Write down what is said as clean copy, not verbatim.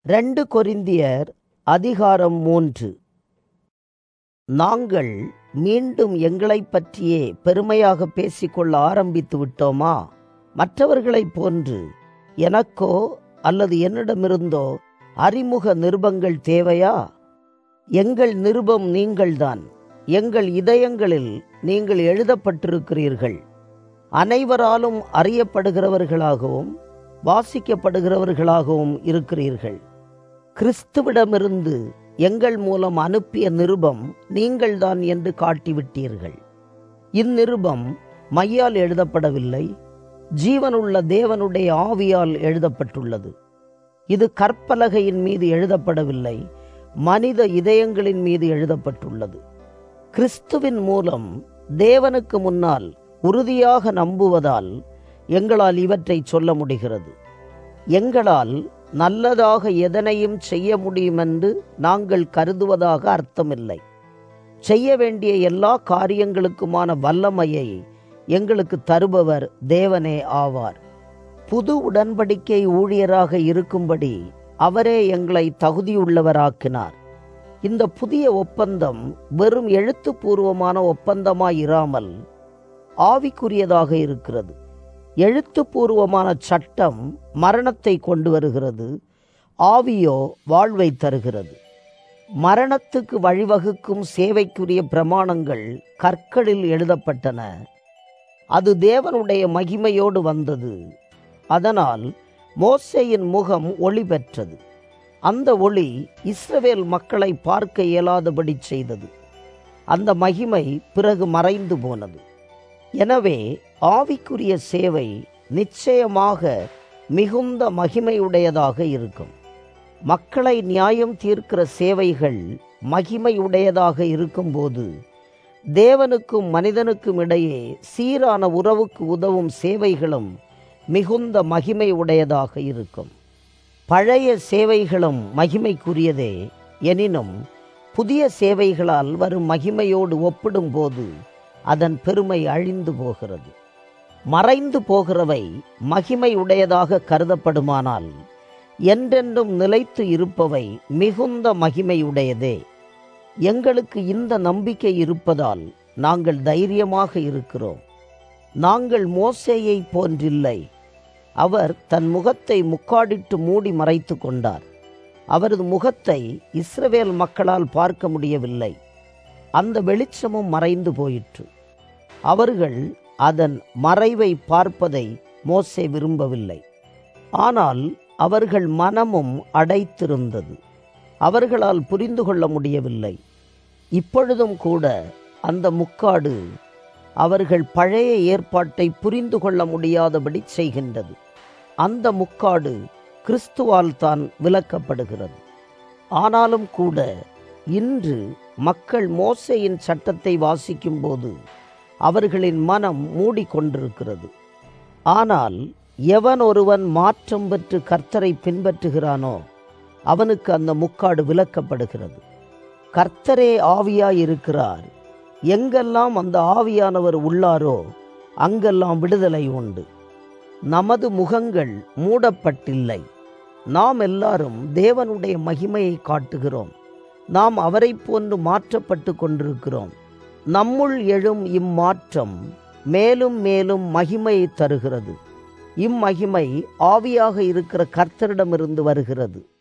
2 கொரிந்தியர் அதிகாரம் 3. நாங்கள் மீண்டும் எங்களைப் பற்றியே பெருமையாக பேசிக்கொள்ள ஆரம்பித்து விட்டோமா? மற்றவர்களைப் போன்று எனக்கோ அல்லது என்னிடமிருந்தோ அறிமுக நிருபங்கள் தேவையா? எங்கள் நிருபம் நீங்கள்தான். எங்கள் இதயங்களில் நீங்கள் எழுதப்பட்டிருக்கிறீர்கள். அனைவராலும் அறியப்படுகிறவர்களாகவும் வாசிக்கப்படுகிறவர்களாகவும் இருக்கிறீர்கள். கிறிஸ்துவிடமிருந்து எங்கள் மூலம் அனுப்பிய நிருபம் நீங்கள்தான் என்று காட்டிவிட்டீர்கள். இந்நிருபம் மையால் எழுதப்படவில்லை, ஜீவனுள்ள தேவனுடைய ஆவியால் எழுதப்பட்டுள்ளது. இது கற்பலகையின் மீது எழுதப்படவில்லை, மனித இதயங்களின் மீது எழுதப்பட்டுள்ளது. கிறிஸ்துவின் மூலம் தேவனுக்கு முன்னால் உறுதியாக நம்புவதால் எங்களால் இவற்றை சொல்ல முடிகிறது. எங்களால் நல்லதாக எதனையும் செய்ய முடியுமென்று நாங்கள் கருதுவதாக அர்த்தமில்லை. செய்ய வேண்டிய எல்லா காரியங்களுக்குமான வல்லமையை எங்களுக்கு தருபவர் தேவனே ஆவார். புது உடன்படிக்கை ஊழியராக இருக்கும்படி அவரே எங்களை தகுதியுள்ளவராக்கினார். இந்த புதிய ஒப்பந்தம் வெறும் எழுத்துப்பூர்வமான ஒப்பந்தமாயிராமல் ஆவிக்குரியதாக இருக்கிறது. எழுத்துப்பூர்வமான சட்டம் மரணத்தை கொண்டு வருகிறது, ஆவியோ வாழ்வை தருகிறது. மரணத்துக்கு வழிவகுக்கும் சேவைக்குரிய பிரமாணங்கள் கற்களில் எழுதப்பட்டன. அது தேவனுடைய மகிமையோடு வந்தது. அதனால் மோசேயின் முகம் ஒளி பெற்றது. அந்த ஒளி இஸ்ரவேல் மக்களை பார்க்க இயலாதபடி செய்தது. அந்த மகிமை பிறகு மறைந்து போனது. எனவே ஆவிக்குரிய சேவை நிச்சயமாக மிகுந்த மகிமையுடையதாக இருக்கும். மக்களை நியாயம் தீர்க்கிற சேவைகள் மகிமையுடையதாக இருக்கும்போது, தேவனுக்கும் மனிதனுக்கும் இடையே சீரான உறவுக்கு உதவும் சேவைகளும் மிகுந்த மகிமையுடையதாக இருக்கும். பழைய சேவைகளும் மகிமைக்குரியதே, எனினும் புதிய சேவைகளால் வரும் மகிமையோடு ஒப்பிடும்போது அதன் பெருமை அழிந்து போகிறது. மறைந்து போகிறவை மகிமை உடையதாக கருதப்படுமானால், என்றென்றும் நிலைத்து இருப்பவை மிகுந்த மகிமையுடையதே. எங்களுக்கு இந்த நம்பிக்கை இருப்பதால் நாங்கள் தைரியமாக இருக்கிறோம். நாங்கள் மோசேயை போன்றில்லை. அவர் தன் முகத்தை முக்காடிட்டு மூடி மறைத்து கொண்டார். அவரது முகத்தை இஸ்ரவேல் மக்களால் பார்க்க முடியவில்லை. அந்த வெளிச்சமும் மறைந்து போயிற்று. அவர்கள் அதன் மறைவை பார்ப்பதை மோசே விரும்பவில்லை. ஆனால் அவர்கள் மனமும் அடைத்திருந்தது. அவர்களால் புரிந்து கொள்ள முடியவில்லை. இப்பொழுதும் கூட அந்த முக்காடு அவர்கள் பழைய ஏற்பாட்டை புரிந்து கொள்ள முடியாதபடி செய்கின்றது. அந்த முக்காடு கிறிஸ்துவால் தான் விலக்கப்படுகிறது. ஆனாலும் கூட இன்று மக்கள் மோசேயின் சட்டத்தை வாசிக்கும்போது அவர்களின் மனம் மூடிக்கொண்டிருக்கிறது. ஆனால் எவன் ஒருவன் மாற்றம் பெற்று கர்த்தரை பின்பற்றுகிறானோ அவனுக்கு அந்த முக்காடு விலக்கப்படுகிறது. கர்த்தரே ஆவியாயிருக்கிறார். எங்கெல்லாம் அந்த ஆவியானவர் உள்ளாரோ அங்கெல்லாம் விடுதலை உண்டு. நமது முகங்கள் மூடப்பட்டில்லை. நாம் எல்லாரும் தேவனுடைய மகிமையை காட்டுகிறோம். நாம் அவரை போன்று மாற்றப்பட்டு கொண்டிருக்கிறோம். நம்முள் எழும் இம்மாற்றம் மேலும் மேலும் மகிமையை தருகிறது. இம்மகிமை ஆவியாக இருக்கிற கர்த்தரிடமிருந்து வருகிறது.